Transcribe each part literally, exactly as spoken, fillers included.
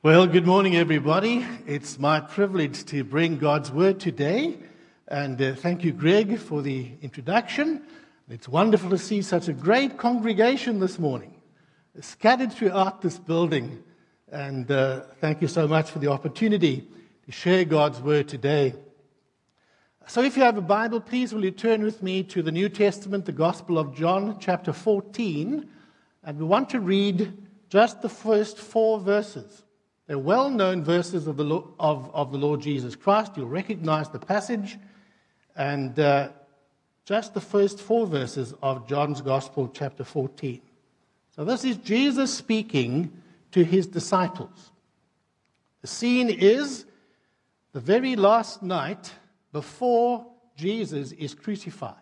Well, good morning, everybody. It's my privilege to bring God's Word today. And uh, thank you, Greg, for the introduction. It's wonderful to see such a great congregation this morning, scattered throughout this building. And uh, thank you so much for the opportunity to share God's Word today. So if you have a Bible, please will you turn with me to the New Testament, the Gospel of John, chapter fourteen. And we want to read just the first four verses. They're well-known verses of the, Lord, of, of the Lord Jesus Christ. You'll recognize the passage. And uh, just the first four verses of John's Gospel, chapter fourteen. So this is Jesus speaking to his disciples. The scene is the very last night before Jesus is crucified.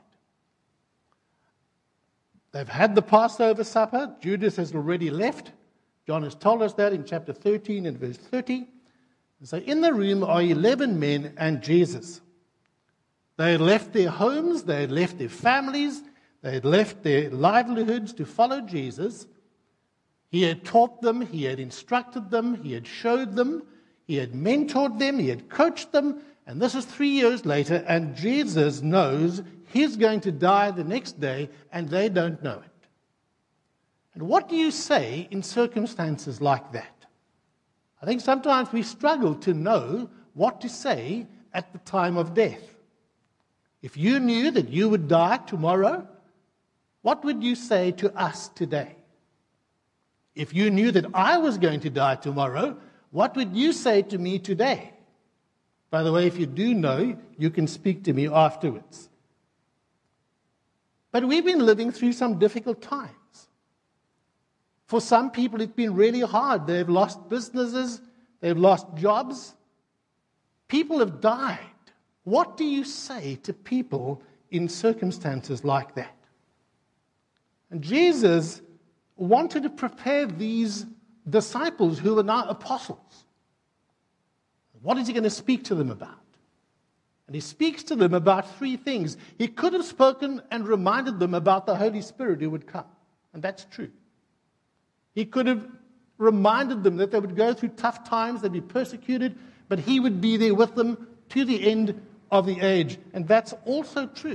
They've had the Passover supper. Judas has already left. John has told us that in chapter thirteen and verse thirty. And so in the room are eleven men and Jesus. They had left their homes, they had left their families, they had left their livelihoods to follow Jesus. He had taught them, he had instructed them, he had showed them, he had mentored them, he had coached them. And this is three years later, and Jesus knows he's going to die the next day, and they don't know it. And what do you say in circumstances like that? I think sometimes we struggle to know what to say at the time of death. If you knew that you would die tomorrow, what would you say to us today? If you knew that I was going to die tomorrow, what would you say to me today? By the way, if you do know, you can speak to me afterwards. But we've been living through some difficult times. For some people, it's been really hard. They've lost businesses. They've lost jobs. People have died. What do you say to people in circumstances like that? And Jesus wanted to prepare these disciples who are now apostles. What is he going to speak to them about? And he speaks to them about three things. He could have spoken and reminded them about the Holy Spirit who would come. And that's true. He could have reminded them that they would go through tough times, they'd be persecuted, but he would be there with them to the end of the age. And that's also true.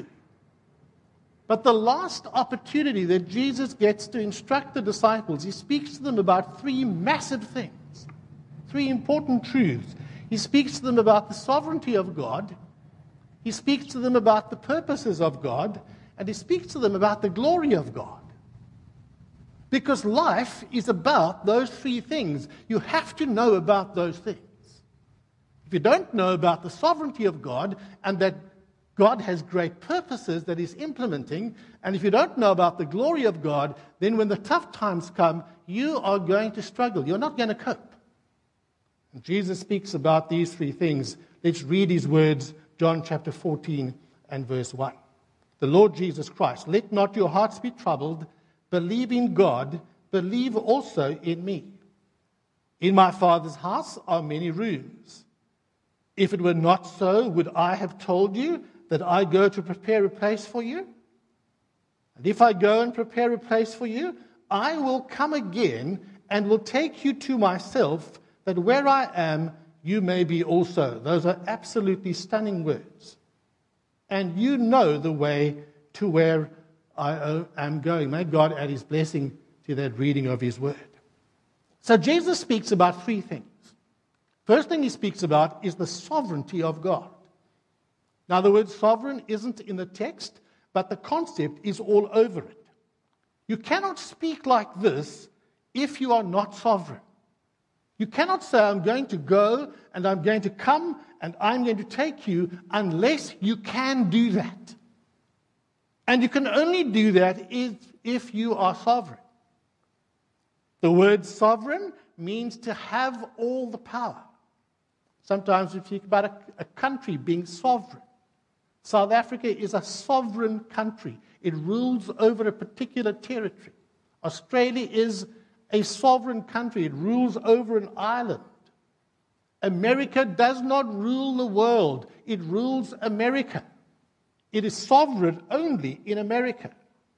But the last opportunity that Jesus gets to instruct the disciples, he speaks to them about three massive things, three important truths. He speaks to them about the sovereignty of God, he speaks to them about the purposes of God, and he speaks to them about the glory of God. Because life is about those three things. You have to know about those things. If you don't know about the sovereignty of God and that God has great purposes that he's implementing, and if you don't know about the glory of God, then when the tough times come, you are going to struggle. You're not going to cope. And Jesus speaks about these three things. Let's read his words, John chapter fourteen and verse one. The Lord Jesus Christ, let not your hearts be troubled. Believe in God, believe also in me. In my Father's house are many rooms. If it were not so, would I have told you that I go to prepare a place for you? And if I go and prepare a place for you, I will come again and will take you to myself, that where I am, you may be also. Those are absolutely stunning words. And you know the way to where I am going. May God add his blessing to that reading of his word. So Jesus speaks about three things. First thing he speaks about is the sovereignty of God. Now the word sovereign isn't in the text, but the concept is all over it. You cannot speak like this if you are not sovereign. You cannot say, I'm going to go and I'm going to come and I'm going to take you unless you can do that. And you can only do that if, if you are sovereign. The word sovereign means to have all the power. Sometimes we speak about a, a country being sovereign. South Africa is a sovereign country. It rules over a particular territory. Australia is a sovereign country. It rules over an island. America does not rule the world. It rules America. It is sovereign only in America.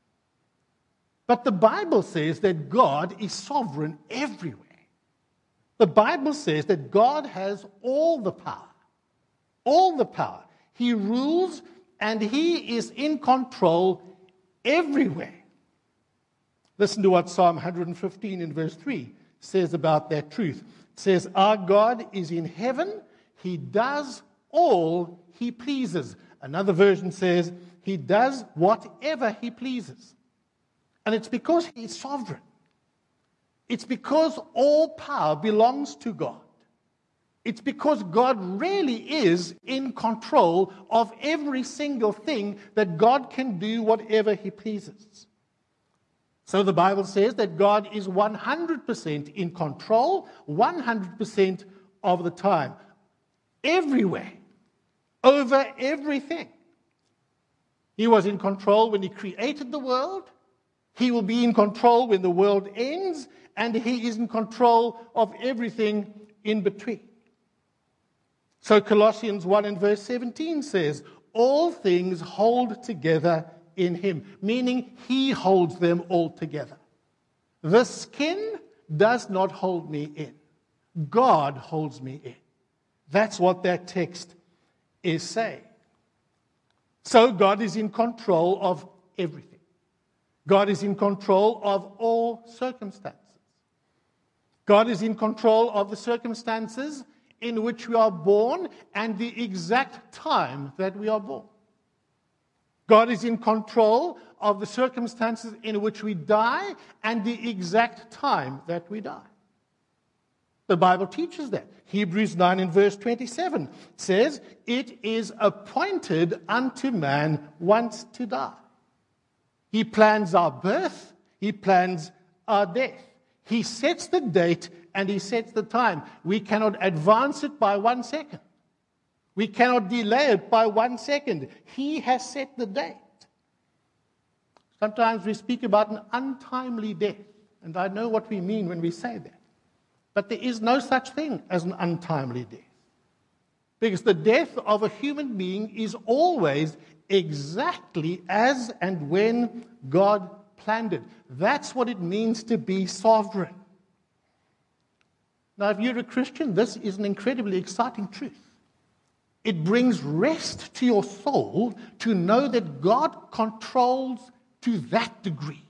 But the Bible says that God is sovereign everywhere. The Bible says that God has all the power. All the power. He rules and He is in control everywhere. Listen to what Psalm one fifteen in verse three says about that truth. It says, our God is in heaven. He does all He pleases. Another version says, He does whatever He pleases. And it's because He is sovereign. It's because all power belongs to God. It's because God really is in control of every single thing that God can do whatever He pleases. So the Bible says that God is one hundred percent in control, one hundred percent of the time. Everywhere. Over everything. He was in control when He created the world. He will be in control when the world ends. And He is in control of everything in between. So Colossians one and verse seventeen says, all things hold together in Him, meaning He holds them all together. The skin does not hold me in. God holds me in. That's what that text is saying. So God is in control of everything. God is in control of all circumstances. God is in control of the circumstances in which we are born and the exact time that we are born. God is in control of the circumstances in which we die and the exact time that we die. The Bible teaches that. Hebrews nine and verse twenty-seven says, it is appointed unto man once to die. He plans our birth. He plans our death. He sets the date and He sets the time. We cannot advance it by one second. We cannot delay it by one second. He has set the date. Sometimes we speak about an untimely death, and I know what we mean when we say that. But there is no such thing as an untimely death. Because the death of a human being is always exactly as and when God planned it. That's what it means to be sovereign. Now, if you're a Christian, this is an incredibly exciting truth. It brings rest to your soul to know that God controls to that degree.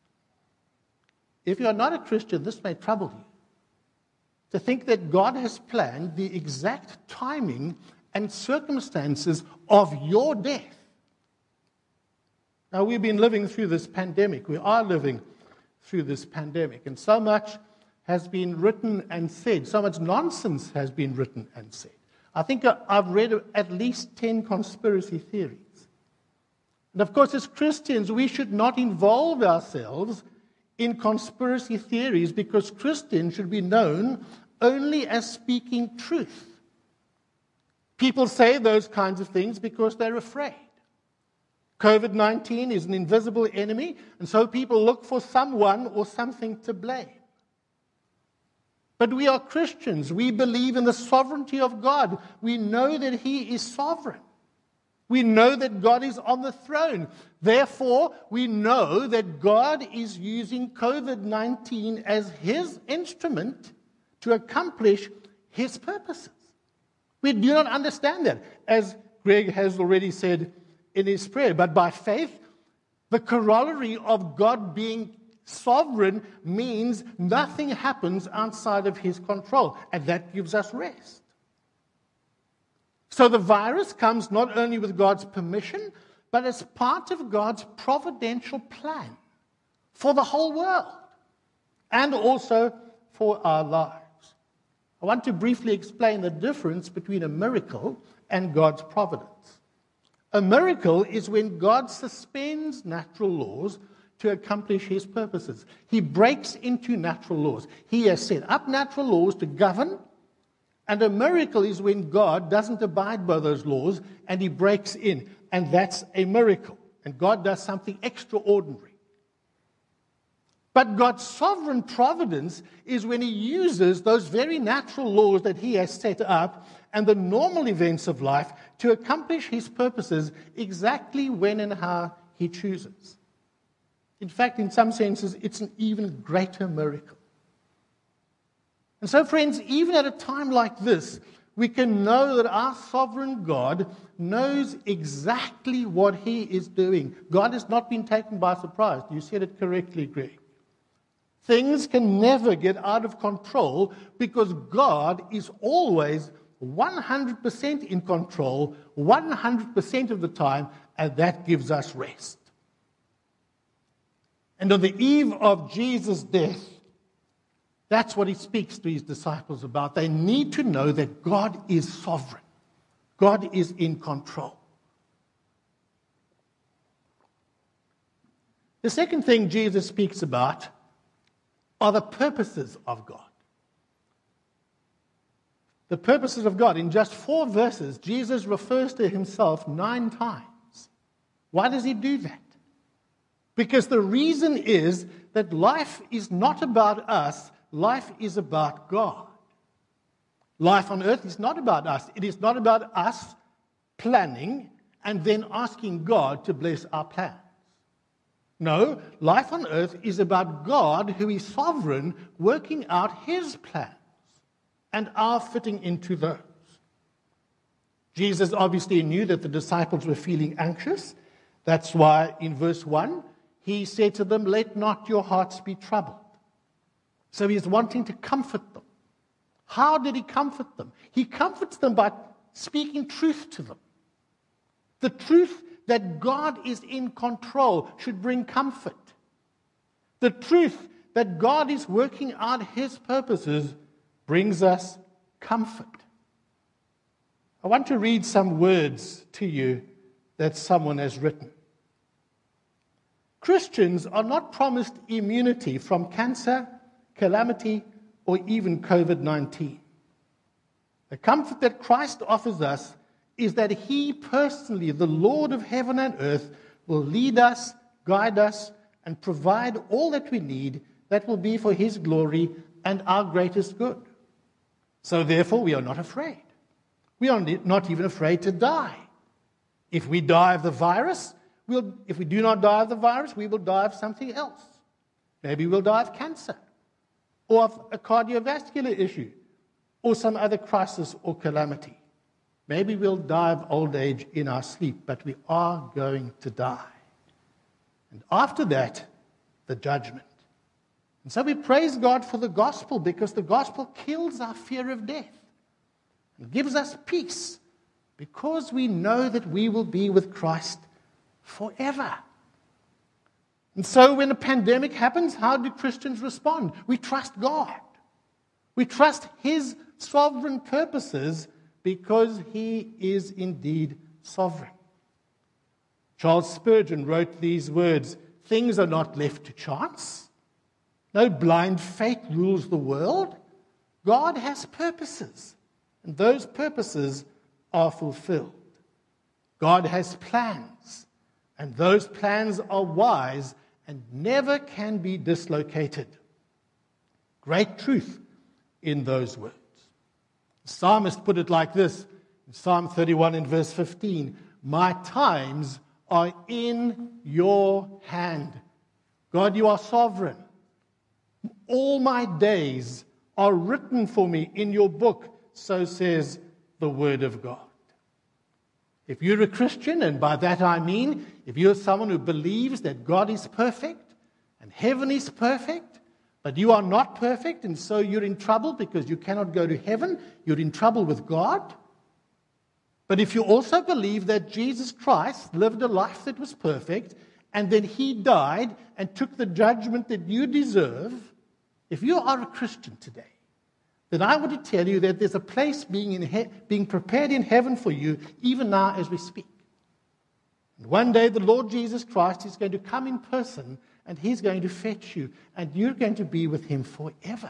If you are not a Christian, this may trouble you. To think that God has planned the exact timing and circumstances of your death. Now, we've been living through this pandemic. We are living through this pandemic. And so much has been written and said. So much nonsense has been written and said. I think I've read at least ten conspiracy theories. And of course, as Christians, we should not involve ourselves in conspiracy theories because Christians should be known only as speaking truth. People say those kinds of things because they're afraid. COVID nineteen is an invisible enemy, and so people look for someone or something to blame. But we are Christians. We believe in the sovereignty of God. We know that He is sovereign. We know that God is on the throne. Therefore, we know that God is using COVID nineteen as His instrument to accomplish His purposes. We do not understand that, as Greg has already said in his prayer. But by faith, the corollary of God being sovereign means nothing happens outside of His control, and that gives us rest. So the virus comes not only with God's permission, but as part of God's providential plan for the whole world and also for our lives. I want to briefly explain the difference between a miracle and God's providence. A miracle is when God suspends natural laws to accomplish His purposes. He breaks into natural laws. He has set up natural laws to govern, and a miracle is when God doesn't abide by those laws and He breaks in, and that's a miracle. And God does something extraordinary. But God's sovereign providence is when He uses those very natural laws that He has set up and the normal events of life to accomplish His purposes exactly when and how He chooses. In fact, in some senses, it's an even greater miracle. And so, friends, even at a time like this, we can know that our sovereign God knows exactly what He is doing. God has not been taken by surprise. You said it correctly, Greg. Things can never get out of control because God is always one hundred percent in control, one hundred percent of the time, and that gives us rest. And on the eve of Jesus' death, that's what He speaks to His disciples about. They need to know that God is sovereign. God is in control. The second thing Jesus speaks about are the purposes of God. The purposes of God. In just four verses, Jesus refers to Himself nine times. Why does He do that? Because the reason is that life is not about us, life is about God. Life on earth is not about us. It is not about us planning and then asking God to bless our plans. No, life on earth is about God, who is sovereign, working out His plans and our fitting into those. Jesus obviously knew that the disciples were feeling anxious. That's why in verse one, He said to them, "Let not your hearts be troubled." So He's wanting to comfort them. How did He comfort them? He comforts them by speaking truth to them. The truth that God is in control should bring comfort. The truth that God is working out His purposes brings us comfort. I want to read some words to you that someone has written. Christians are not promised immunity from cancer, calamity, or even covid nineteen. The comfort that Christ offers us is that He personally, the Lord of heaven and earth, will lead us, guide us, and provide all that we need that will be for His glory and our greatest good. So therefore, we are not afraid. We are not even afraid to die. If we die of the virus, we'll, if we do not die of the virus, we will die of something else. Maybe we'll die of cancer, or of a cardiovascular issue, or some other crisis or calamity. Maybe we'll die of old age in our sleep, but we are going to die. And after that, the judgment. And so we praise God for the gospel, because the gospel kills our fear of death and gives us peace, because we know that we will be with Christ forever. And so when a pandemic happens, how do Christians respond? We trust God. We trust His sovereign purposes, because He is indeed sovereign. Charles Spurgeon wrote these words, "Things are not left to chance. No blind fate rules the world. God has purposes, and those purposes are fulfilled. God has plans, and those plans are wise and never can be dislocated." Great truth in those words. The psalmist put it like this in Psalm thirty-one in verse fifteen, "My times are in your hand." God, you are sovereign. "All my days are written for me in your book," so says the Word of God. If you're a Christian, and by that I mean, if you're someone who believes that God is perfect and heaven is perfect, but you are not perfect, and so you're in trouble because you cannot go to heaven, you're in trouble with God. But if you also believe that Jesus Christ lived a life that was perfect, and then He died and took the judgment that you deserve, if you are a Christian today, then I want to tell you that there's a place being, in he- being prepared in heaven for you, even now as we speak. And one day the Lord Jesus Christ is going to come in person, and He's going to fetch you, and you're going to be with Him forever.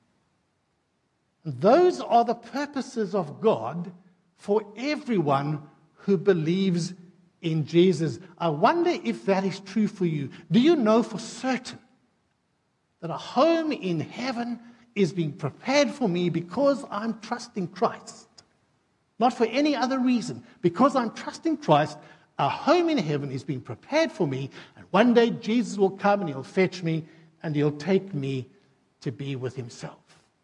And those are the purposes of God for everyone who believes in Jesus. I wonder if that is true for you. Do you know for certain that a home in heaven is being prepared for me because I'm trusting Christ? Not for any other reason. Because I'm trusting Christ, a home in heaven is being prepared for me, and one day Jesus will come and He'll fetch me and He'll take me to be with Himself.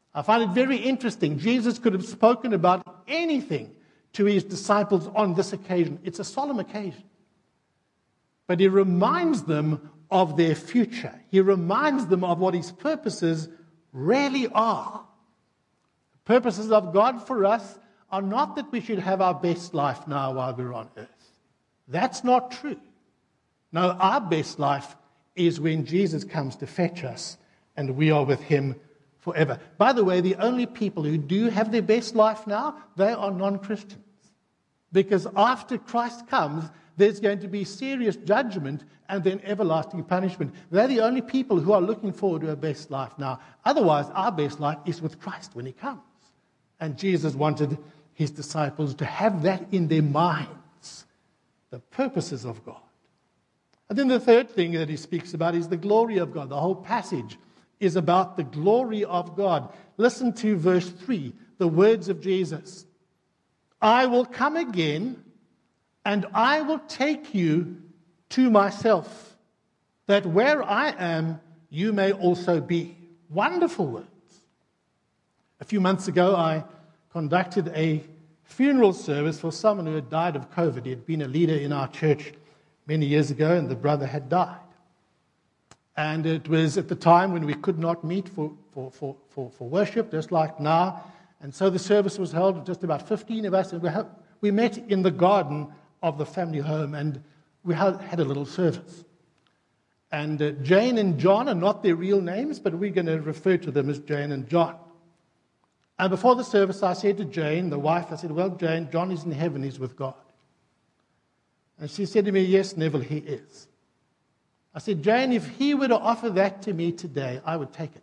I find it very interesting. Jesus could have spoken about anything to his disciples on this occasion. It's a solemn occasion. But he reminds them of their future. He reminds them of what his purposes really are. The purposes of God for us are not that we should have our best life now while we're on earth. That's not true. No, our best life is when Jesus comes to fetch us and we are with him forever. By the way, the only people who do have their best life now, they are non-Christians. Because after Christ comes, there's going to be serious judgment and then everlasting punishment. They're the only people who are looking forward to a best life now. Otherwise, our best life is with Christ when he comes. And Jesus wanted his disciples to have that in their minds, the purposes of God. And then the third thing that he speaks about is the glory of God. The whole passage is about the glory of God. Listen to verse three, the words of Jesus. I will come again, and I will take you to myself, that where I am, you may also be. Wonderful words. A few months ago, I conducted a funeral service for someone who had died of COVID. He had been a leader in our church many years ago, and the brother had died. And it was at the time when we could not meet for, for, for, for, for worship, just like now. And so the service was held with just about fifteen of us, and we, ha- we met in the garden of the family home, and we had, had a little service. And uh, Jane and John are not their real names, but we're going to refer to them as Jane and John. And before the service, I said to Jane, the wife, I said, well, Jane, John is in heaven, he's with God. And she said to me, yes, Neville, he is. I said, Jane, if he were to offer that to me today, I would take it.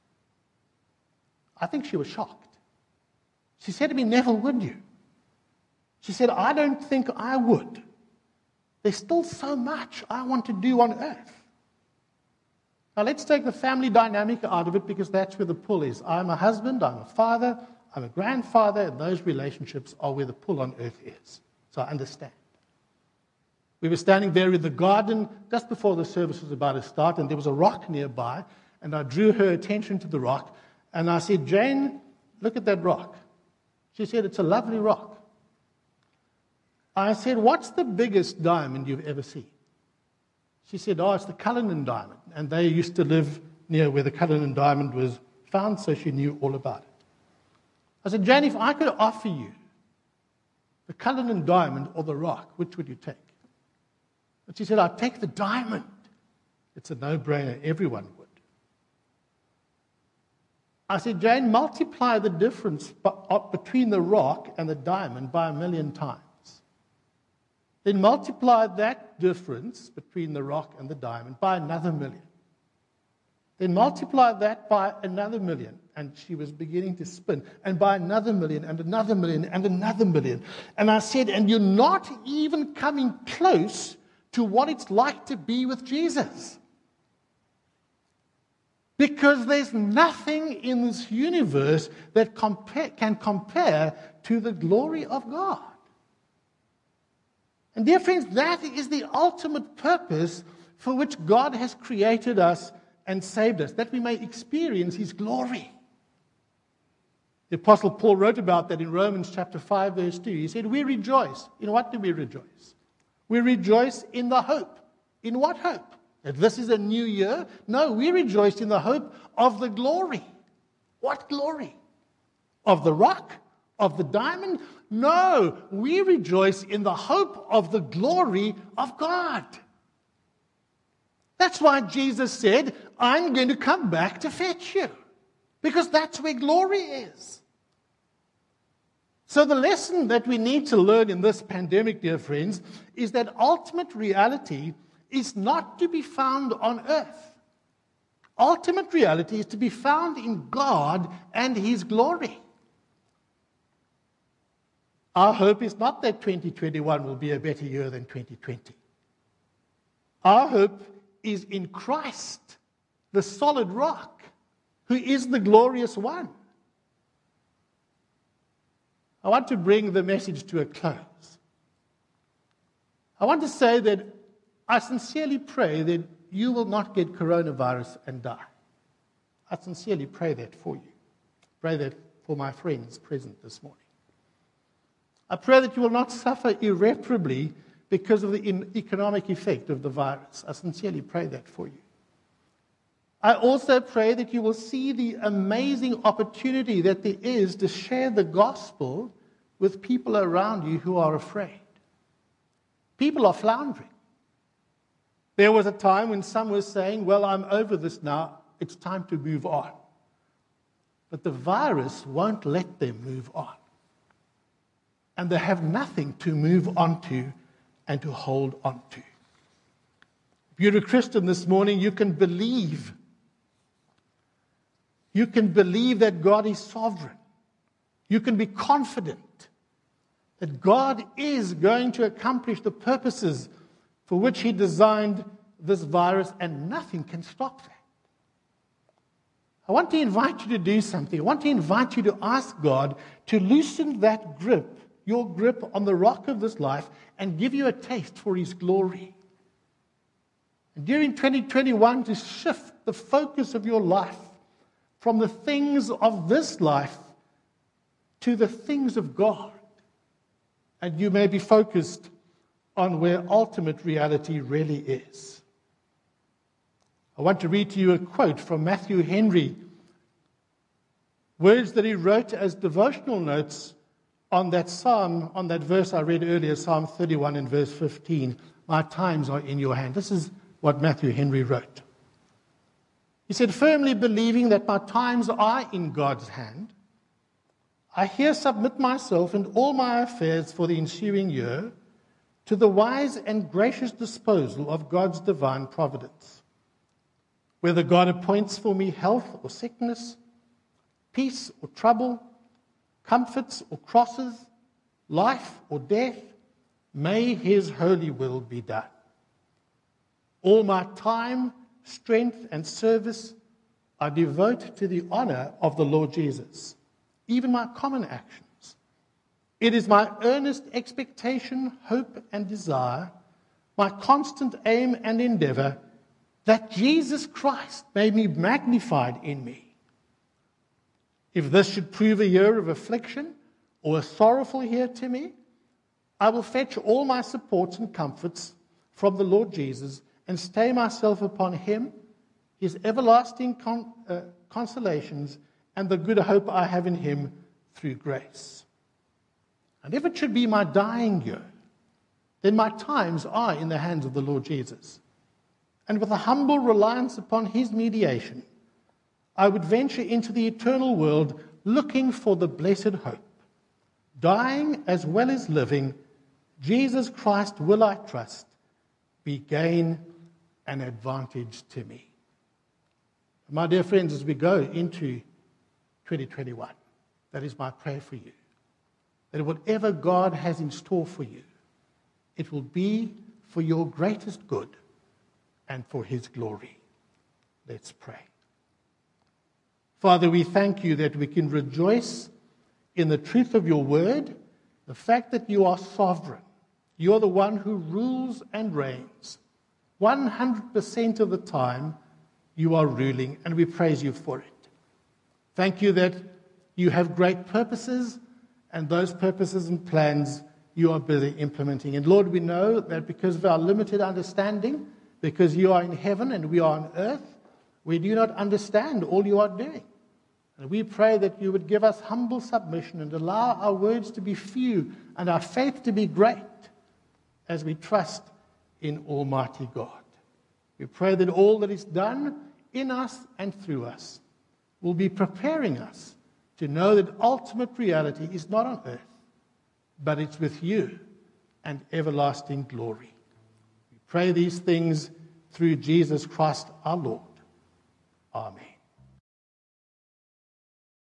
I think she was shocked. She said to me, Neville, would you? She said, I don't think I would. There's still so much I want to do on earth. Now let's take the family dynamic out of it, because that's where the pull is. I'm a husband, I'm a father, I'm a grandfather, and those relationships are where the pull on earth is. So I understand. We were standing there in the garden just before the service was about to start, and there was a rock nearby, and I drew her attention to the rock, and I said, Jane, look at that rock. She said, it's a lovely rock. I said, what's the biggest diamond you've ever seen? She said, oh, it's the Cullinan diamond. And they used to live near where the Cullinan diamond was found, so she knew all about it. I said, Jane, if I could offer you the Cullinan diamond or the rock, which would you take? And she said, I'd take the diamond. It's a no-brainer. Everyone would. I said, Jane, multiply the difference between the rock and the diamond by a million times. Then multiply that difference between the rock and the diamond by another million. Then multiply that by another million. And she was beginning to spin. And by another million, and another million, and another million. And I said, and you're not even coming close to what it's like to be with Jesus. Because there's nothing in this universe that compare, can compare to the glory of God. And dear friends, that is the ultimate purpose for which God has created us and saved us, that we may experience his glory. The Apostle Paul wrote about that in Romans chapter five, verse two. He said, we rejoice. In what do we rejoice? We rejoice in the hope. In what hope? That this is a new year? No, we rejoice in the hope of the glory. What glory? Of the rock? Of the diamond? No, we rejoice in the hope of the glory of God. That's why Jesus said, I'm going to come back to fetch you. Because that's where glory is. So the lesson that we need to learn in this pandemic, dear friends, is that ultimate reality is not to be found on earth. Ultimate reality is to be found in God and his glory. Our hope is not that twenty twenty-one will be a better year than twenty twenty. Our hope is in Christ, the solid rock, who is the glorious one. I want to bring the message to a close. I want to say that I sincerely pray that you will not get coronavirus and die. I sincerely pray that for you. Pray that for my friends present this morning. I pray that you will not suffer irreparably because of the economic effect of the virus. I sincerely pray that for you. I also pray that you will see the amazing opportunity that there is to share the gospel with people around you who are afraid. People are floundering. There was a time when some were saying, well, I'm over this now, it's time to move on. But the virus won't let them move on. And they have nothing to move on to and to hold on to. If you're a Christian this morning, you can believe. You can believe that God is sovereign. You can be confident that God is going to accomplish the purposes for which He designed this virus, and nothing can stop that. I want to invite you to do something. I want to invite you to ask God to loosen that grip, your grip on the rock of this life, and give you a taste for His glory. And during twenty twenty-one, to shift the focus of your life from the things of this life to the things of God. And you may be focused on where ultimate reality really is. I want to read to you a quote from Matthew Henry, words that he wrote as devotional notes on that psalm, on that verse I read earlier, Psalm thirty-one and verse fifteen. My times are in your hand. This is what Matthew Henry wrote. He said, firmly believing that my times are in God's hand, I here submit myself and all my affairs for the ensuing year to the wise and gracious disposal of God's divine providence. Whether God appoints for me health or sickness, peace or trouble, comforts or crosses, life or death, may His holy will be done. All my time, strength, and service I devote to the honor of the Lord Jesus, even my common actions. It is my earnest expectation, hope, and desire, my constant aim and endeavor, that Jesus Christ may be magnified in me. If this should prove a year of affliction or a sorrowful year to me, I will fetch all my supports and comforts from the Lord Jesus and stay myself upon Him, His everlasting con- uh, consolations, and the good hope I have in Him through grace. And if it should be my dying year, then my times are in the hands of the Lord Jesus. And with a humble reliance upon His mediation, I would venture into the eternal world looking for the blessed hope. Dying as well as living, Jesus Christ will, I trust, be gain and advantage to me. My dear friends, as we go into twenty twenty-one, that is my prayer for you, that whatever God has in store for you, it will be for your greatest good and for His glory. Let's pray. Father, we thank You that we can rejoice in the truth of Your word, the fact that You are sovereign. You are the one who rules and reigns. one hundred percent of the time, You are ruling, and we praise You for it. Thank You that You have great purposes, and those purposes and plans You are busy implementing. And Lord, we know that because of our limited understanding, because You are in heaven and we are on earth, we do not understand all You are doing. And we pray that You would give us humble submission and allow our words to be few and our faith to be great as we trust in Almighty God. We pray that all that is done in us and through us will be preparing us to know that ultimate reality is not on earth, but it's with You and everlasting glory. We pray these things through Jesus Christ our Lord. Amen.